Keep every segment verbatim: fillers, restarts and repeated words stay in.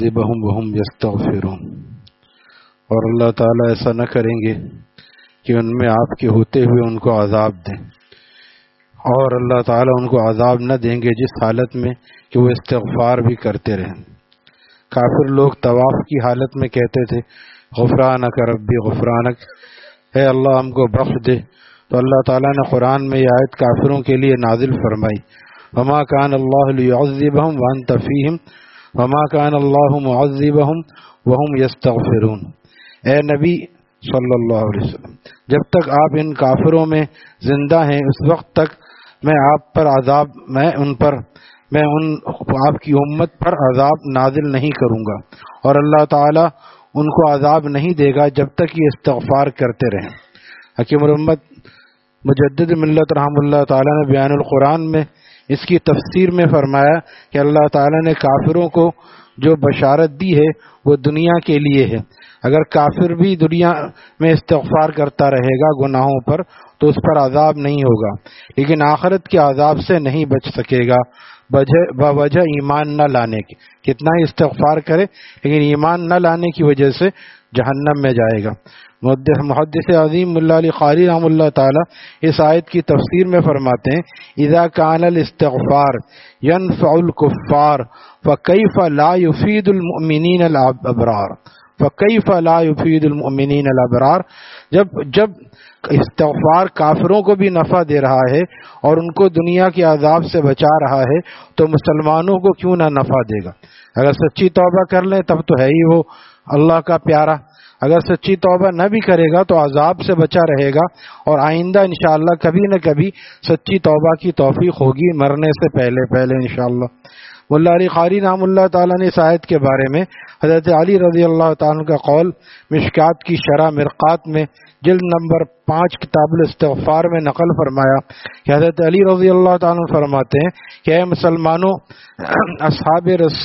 بہم وہم یستغفرون، اور اللہ تعالیٰ ایسا نہ کریں گے کہ ان میں آپ کے ہوتے ہوئے ان کو عذاب دیں، اور اللہ تعالیٰ ان کو عذاب نہ دیں گے جس حالت میں کہ وہ استغفار بھی کرتے رہیں۔ کافر لوگ طواف کی حالت میں کہتے تھے غفرانک ربی غفرانک، اے اللہ ہم کو بخش دے، تو اللہ تعالیٰ نے قرآن میں یہ آیت کافروں کے لیے نازل فرمائی، وما کان اللہ لیعذبہم وانت فیہم وما کان اللہ معذبہم وہم یستغفرون۔ اے نبی صلی اللہ علیہ وسلم، جب تک آپ ان کافروں میں زندہ ہیں اس وقت تک میں آپ پر عذاب میں ان پر میں ان آپ کی امت پر عذاب نازل نہیں کروں گا، اور اللہ تعالیٰ ان کو عذاب نہیں دے گا جب تک یہ استغفار کرتے رہیں۔ حکیم الامت مجدد ملت رحمہ اللہ تعالیٰ نے بیان القرآن میں اس کی تفسیر میں فرمایا کہ اللہ تعالیٰ نے کافروں کو جو بشارت دی ہے وہ دنیا کے لیے ہے۔ اگر کافر بھی دنیا میں استغفار کرتا رہے گا گناہوں پر تو اس پر عذاب نہیں ہوگا، لیکن آخرت کے عذاب سے نہیں بچ سکے گا بوجہ ایمان نہ لانے کے۔ کتنا ہی استغفار کرے لیکن ایمان نہ لانے کی وجہ سے جہنم میں جائے گا۔ محدث عظیم ملا علی قاری رحمہ اللہ تعالی اس آیت کی تفسیر میں فرماتے ہیں اذا کان الاستغفار ينفع الكفار فكيف لا يفيد المؤمنین الابرار فكيف لا يفيد المؤمنین الابرار، جب جب استغفار کافروں کو بھی نفع دے رہا ہے اور ان کو دنیا کے عذاب سے بچا رہا ہے تو مسلمانوں کو کیوں نہ نفع دے گا۔ اگر سچی توبہ کر لیں تب تو ہے ہی وہ اللہ کا پیارا، اگر سچی توبہ نہ بھی کرے گا تو عذاب سے بچا رہے گا، اور آئندہ انشاءاللہ کبھی نہ کبھی سچی توبہ کی توفیق ہوگی مرنے سے پہلے پہلے انشاءاللہ۔ ملا علی قاری رحمہ اللہ تعالیٰ نے اس آیت کے بارے میں حضرت علی رضی اللہ تعالیٰ کا قول مشکات کی شرح مرقات میں جلد نمبر پانچ کتاب الاستغفار میں نقل فرمایا کہ حضرت علی رضی اللہ تعالیٰ فرماتے ہیں کہ اے مسلمانوں، اصحاب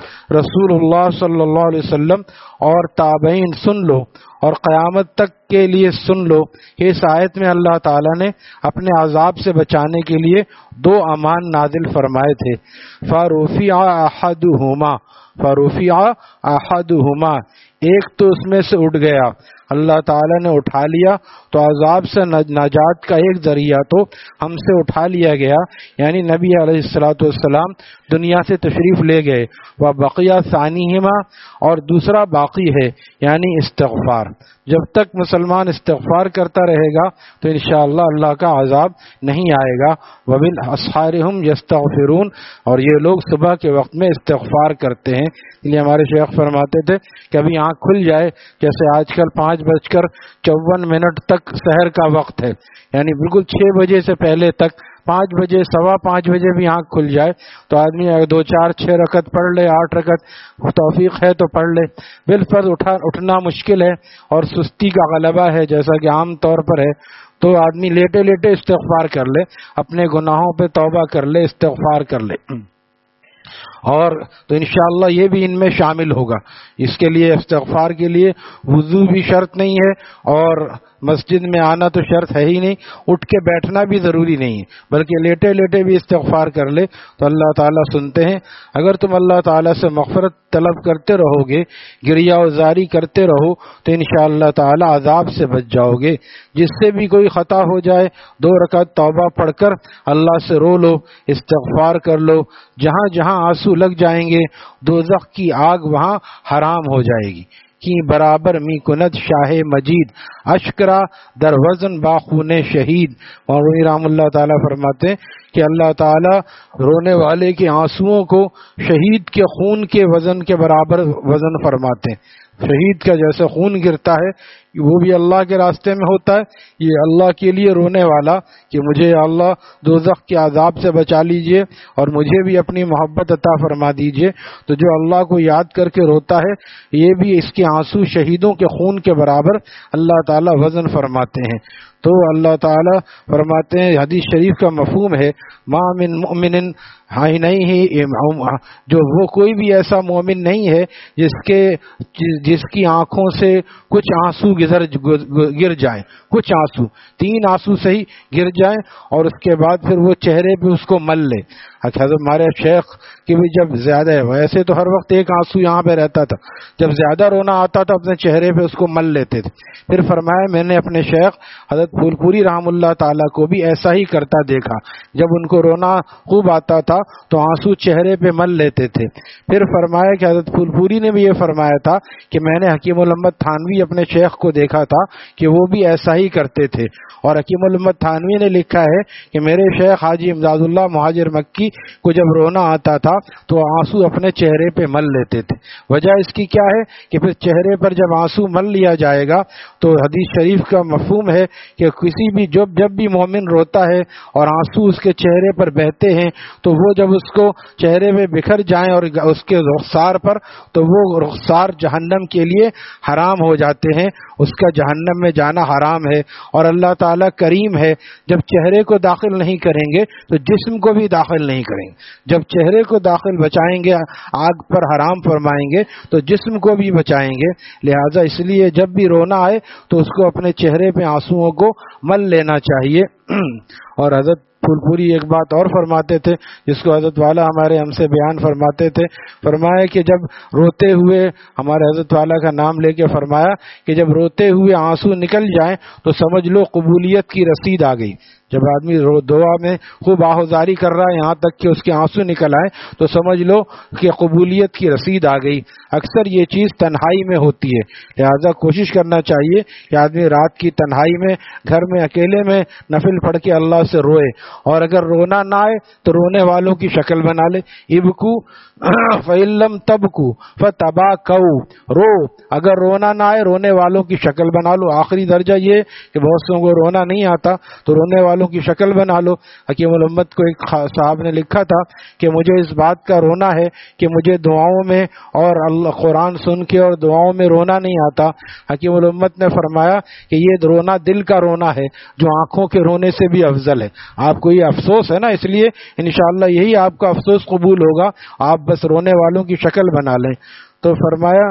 رسول اللہ صلی اللہ علیہ وسلم اور تابعین سن لو اور قیامت تک کے لیے سن لو کہ اس آیت میں اللہ تعالیٰ نے اپنے عذاب سے بچانے کے لیے دو امان نازل فرمائے تھے۔ فَرُفِعَ أَحَدُهُمَا فَرُفِعَ أَحَدُهُمَا، ایک تو اس میں سے اٹھ گیا، اللہ تعالیٰ نے اٹھا لیا، تو عذاب سے نجات کا ایک ذریعہ تو ہم سے اٹھا لیا گیا، یعنی نبی علیہ الصلوۃ والسلام دنیا سے تشریف لے گئے۔ وَبَقِيَ ثَانِيهِمَا، اور دوسرا باقی ہے یعنی استغفار۔ جب تک مسلمان استغفار کرتا رہے گا تو انشاءاللہ اللہ کا عذاب نہیں آئے گا۔ وَبِالْأَسْحَارِ هُمْ يَسْتَغْفِرُونَ، اور یہ لوگ صبح کے وقت میں استغفار کرتے ہیں۔ اس لیے ہمارے شیخ فرماتے تھے کبھی آنکھ کھل جائے، جیسے آج کل پانچ بج کر چون منٹ تک سحر کا وقت ہے، یعنی بالکل چھ بجے سے پہلے تک، پانچ بجے سوا پانچ بجے بھی آنکھ کھل جائے تو آدمی اگر دو چار چھ رکعت پڑھ لے، آٹھ رکعت توفیق ہے تو پڑھ لے۔ بالفرض اٹھا اٹھنا مشکل ہے اور سستی کا غلبہ ہے جیسا کہ عام طور پر ہے، تو آدمی لیٹے لیٹے استغفار کر لے، اپنے گناہوں پہ توبہ کر لے، استغفار کر لے، اور تو انشاءاللہ یہ بھی ان میں شامل ہوگا۔ اس کے لیے استغفار کے لیے وضو بھی شرط نہیں ہے اور مسجد میں آنا تو شرط ہے ہی نہیں، اٹھ کے بیٹھنا بھی ضروری نہیں ہے، بلکہ لیٹے لیٹے بھی استغفار کر لے تو اللہ تعالیٰ سنتے ہیں۔ اگر تم اللہ تعالیٰ سے مغفرت طلب کرتے رہو گے، گریہ وزاری کرتے رہو تو انشاءاللہ تعالیٰ عذاب سے بچ جاؤ گے۔ جس سے بھی کوئی خطا ہو جائے دو رکعت توبہ پڑھ کر اللہ سے رو لو، استغفار کر لو، جہاں جہاں آنسو لگ جائیں گے دوزخ کی آگ وہاں حرام ہو جائے گی۔ کی برابر می کند شاہ مجید اشکرا در وزن باخون شہید۔ مولوی رحم اللہ تعالیٰ فرماتے ہیں کہ اللہ تعالیٰ رونے والے کے آنسوؤں کو شہید کے خون کے وزن کے برابر وزن فرماتے ہیں۔ شہید کا جیسے خون گرتا ہے وہ بھی اللہ کے راستے میں ہوتا ہے، یہ اللہ کے لیے رونے والا کہ مجھے اللہ دوزخ کے عذاب سے بچا لیجئے اور مجھے بھی اپنی محبت عطا فرما دیجئے، تو جو اللہ کو یاد کر کے روتا ہے یہ بھی اس کے آنسو شہیدوں کے خون کے برابر اللہ تعالیٰ وزن فرماتے ہیں۔ تو اللہ تعالیٰ فرماتے ہیں، حدیث شریف کا مفہوم ہے ما من مؤمن ہائی نہیں ہے، جو وہ کوئی بھی ایسا مومن نہیں ہے جس کے جس کی آنکھوں سے کچھ آنسو گزر گر جائیں، کچھ آنسو، تین آنسو سے ہی گر جائیں اور اس کے بعد پھر وہ چہرے پہ اس کو مل لے۔ حضرت ہمارے شیخ کی بھی جب زیادہ ہے، ویسے تو ہر وقت ایک آنسو یہاں پہ رہتا تھا، جب زیادہ رونا آتا تھا اپنے چہرے پہ اس کو مل لیتے تھے. پھر فرمایا میں نے اپنے شیخ حضرت پھول پوری رحم اللہ تعالیٰ کو بھی ایسا ہی کرتا دیکھا، جب ان کو رونا خوب آتا تھا تو آنسو چہرے پہ مل لیتے تھے. پھر فرمایا کہ حضرت پھول پوری نے بھی یہ فرمایا تھا کہ میں نے حکیم الامت تھانوی اپنے شیخ کو دیکھا تھا کہ وہ بھی ایسا ہی کرتے تھے. اور حکیم الامت تھانوی نے لکھا ہے کہ میرے شیخ حاجی امداد اللہ مہاجر مکی کو جب رونا آتا تھا تو آنسو اپنے چہرے پہ مل لیتے تھے. وجہ اس کی کیا ہے کہ پھر چہرے پر جب آنسو مل لیا جائے گا تو حدیث شریف کا مفہوم ہے کہ کسی بھی جب جب بھی مومن روتا ہے اور آنسو اس کے چہرے پر بہتے ہیں تو وہ جب اس کو چہرے میں بکھر جائیں اور اس کے رخسار پر تو وہ رخسار جہنم کے لیے حرام ہو جاتے ہیں، اس کا جہنم میں جانا حرام ہے. اور اللہ تعالیٰ کریم ہے، جب چہرے کو داخل نہیں کریں گے تو جسم کو بھی داخل نہیں کریں گے. جب چہرے کو داخل بچائیں گے آگ پر حرام فرمائیں گے تو جسم کو بھی بچائیں گے. لہذا اس لیے جب بھی رونا آئے تو اس کو اپنے چہرے پہ آنسوؤں کو مل لینا چاہیے. اور حضرت پھول پوری ایک بات اور فرماتے تھے جس کو حضرت والا ہمارے ہم سے بیان فرماتے تھے. فرمایا کہ جب روتے ہوئے ہمارے حضرت والا کا نام لے کے فرمایا کہ جب روتے ہوئے آنسو نکل جائیں تو سمجھ لو قبولیت کی رسید آ گئی. جب آدمی دعا میں خوب آہوزاری کر رہا ہے یہاں تک کہ اس کے آنسو نکل آئے تو سمجھ لو کہ قبولیت کی رسید آ گئی. اکثر یہ چیز تنہائی میں ہوتی ہے، لہذا کوشش کرنا چاہیے کہ آدمی رات کی تنہائی میں گھر میں اکیلے میں نفل پڑھ کے اللہ سے روئے. اور اگر رونا نہ آئے تو رونے والوں کی شکل بنا لے. ابکو فَإِلَّمْ تَبْكُوا فَتَبَاكَوْا، رو اگر رونا نہ آئے رونے والوں کی شکل بنا لو. آخری درجہ یہ کہ بہت سو کو رونا نہیں آتا تو رونے والوں کی شکل بنا لو. حکیم الامت کو ایک صاحب نے لکھا تھا کہ مجھے اس بات کا رونا ہے کہ مجھے دعاؤں میں اور اللہ قرآن سن کے اور دعاؤں میں رونا نہیں آتا. حکیم الامت نے فرمایا کہ یہ رونا دل کا رونا ہے جو آنکھوں کے رونے سے بھی افضل ہے. آپ کو یہ افسوس ہے نا، اس لیے انشاءاللہ یہی آپ کا افسوس قبول ہوگا، آپ بس رونے والوں کی شکل بنا لیں. تو فرمایا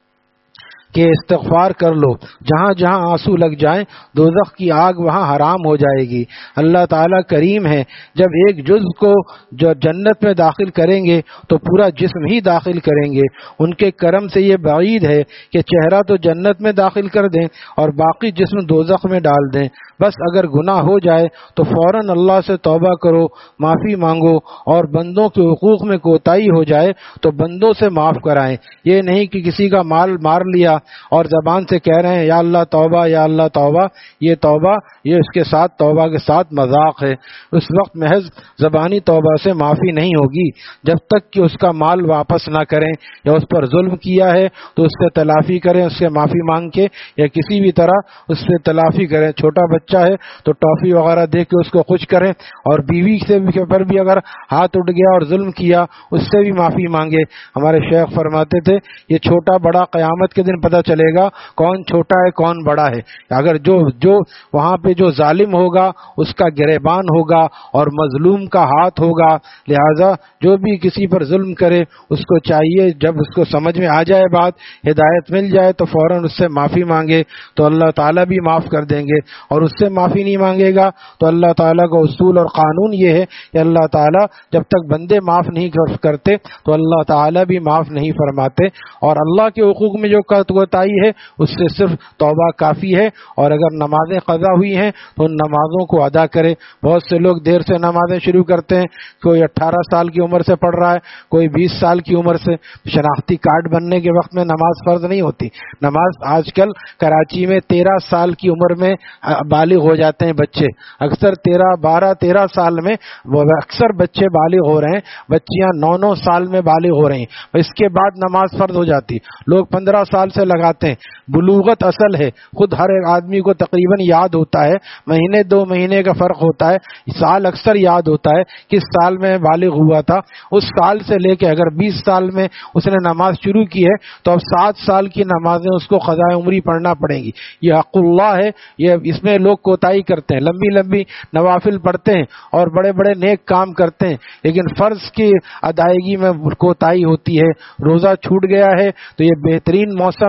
کہ استغفار کر لو، جہاں جہاں آنسو لگ جائیں دوزخ کی آگ وہاں حرام ہو جائے گی. اللہ تعالیٰ کریم ہے، جب ایک جز کو جو جنت میں داخل کریں گے تو پورا جسم ہی داخل کریں گے. ان کے کرم سے یہ بعید ہے کہ چہرہ تو جنت میں داخل کر دیں اور باقی جسم دوزخ میں ڈال دیں. بس اگر گناہ ہو جائے تو فوراً اللہ سے توبہ کرو، معافی مانگو، اور بندوں کے حقوق میں کوتاہی ہو جائے تو بندوں سے معاف کرائیں. یہ نہیں کہ کسی کا مال مار لیا اور زبان سے کہہ رہے ہیں یا اللہ توبہ یا اللہ توبہ. یہ توبہ یہ اس کے ساتھ توبہ کے ساتھ مذاق ہے. اس وقت محض زبانی توبہ سے معافی نہیں ہوگی جب تک کہ اس کا مال واپس نہ کریں، یا اس پر ظلم کیا ہے تو اس سے تلافی کریں، اس سے معافی مانگ کے یا کسی بھی طرح اس سے تلافی کریں. چھوٹا بچہ ہے تو ٹافی وغیرہ دے کے اس کو خوش کریں، اور بیوی سے پر بھی اگر ہاتھ اٹھ گیا اور ظلم کیا اس سے بھی معافی مانگے. ہمارے شیخ فرماتے تھے یہ چھوٹا بڑا قیامت کے دن پتہ چلے گا کون چھوٹا ہے کون بڑا ہے. اگر جو جو وہاں پہ جو ظالم ہوگا اس کا گریبان ہوگا اور مظلوم کا ہاتھ ہوگا. لہذا جو بھی کسی پر ظلم کرے اس کو چاہیے جب اس کو سمجھ میں آ جائے بات، ہدایت مل جائے تو فوراً اس سے معافی مانگے تو اللہ تعالیٰ بھی معاف کر دیں گے. اور اس سے معافی نہیں مانگے گا تو اللہ تعالیٰ کا اصول اور قانون یہ ہے کہ اللہ تعالیٰ جب تک بندے معاف نہیں کرتے تو اللہ تعالیٰ بھی معاف نہیں فرماتے. اور اللہ کے حقوق میں جو کوتاہی ہے اس سے صرف توبہ کافی ہے. اور اگر نمازیں قضا ہوئی ہیں تو ان نمازوں کو ادا کرے. بہت سے لوگ دیر سے نمازیں شروع کرتے ہیں، کوئی اٹھارہ سال کی عمر سے پڑھ رہا ہے، کوئی بیس سال کی عمر سے. شناختی کارڈ بننے کے وقت میں نماز فرض نہیں ہوتی. نماز آج کل کراچی میں تیرہ سال کی عمر میں بالغ ہو جاتے ہیں بچے. اکثر تیرہ بارہ تیرہ سال میں اکثر بچے بالغ ہو رہے ہیں، بچیاں نو نو سال میں بالغ ہو رہی ہیں. اس کے بعد نماز فرض ہو جاتی. لوگ پندرہ سال سے لگاتے ہیں. بلوغت اصل ہے، خود ہر ایک آدمی کو تقریباً یاد ہوتا ہے، مہینے دو مہینے کا فرق ہوتا ہے، سال اکثر یاد ہوتا ہے کس سال میں بالغ ہوا تھا. اس سال سے لے کے اگر بیس سال میں اس نے نماز شروع کی ہے تو اب سات سال کی نمازیں اس کو قضاء عمری پڑھنا پڑیں گی. یہ حق اللہ ہے. یہ اس میں لوگ کوتاہی کرتے ہیں، لمبی لمبی نوافل پڑھتے ہیں اور بڑے بڑے نیک کام کرتے ہیں، لیکن فرض کی ادائیگی میں کوتاہی ہوتی ہے. روزہ چھوٹ گیا ہے تو یہ بہترین موسم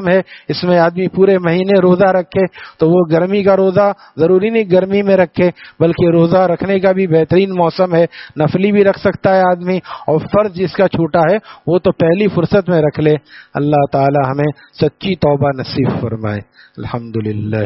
موسم ہے، اس میں آدمی پورے مہینے روزہ رکھے تو وہ گرمی کا روزہ ضروری نہیں گرمی میں رکھے، بلکہ روزہ رکھنے کا بھی بہترین موسم ہے، نفلی بھی رکھ سکتا ہے آدمی، اور فرض جس کا چھوٹا ہے وہ تو پہلی فرصت میں رکھ لے۔ اللہ تعالی ہمیں سچی توبہ نصیب فرمائے۔ الحمدللہ۔